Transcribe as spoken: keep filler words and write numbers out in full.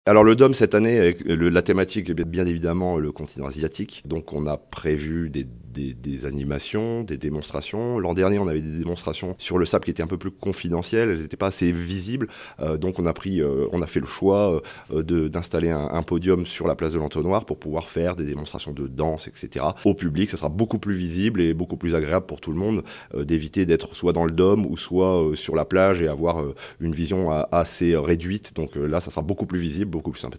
Alors le Dôme cette année, avec le, la thématique est bien évidemment le continent asiatique. Donc on a prévu des, des, des animations, des démonstrations. L'an dernier, on avait des démonstrations sur le sable qui étaient un peu plus confidentielles, elles n'étaient pas assez visibles. Euh, donc on a pris, euh, on a fait le choix euh, de, d'installer un, un podium sur la place de l'Entonnoir pour pouvoir faire des démonstrations de danse, et cetera. Au public, ça sera beaucoup plus visible et beaucoup plus agréable pour tout le monde euh, d'éviter d'être soit dans le Dôme ou soit euh, sur la plage et avoir euh, une vision a, assez réduite. Donc euh, là, ça sera beaucoup plus visible, beaucoup plus sympathique.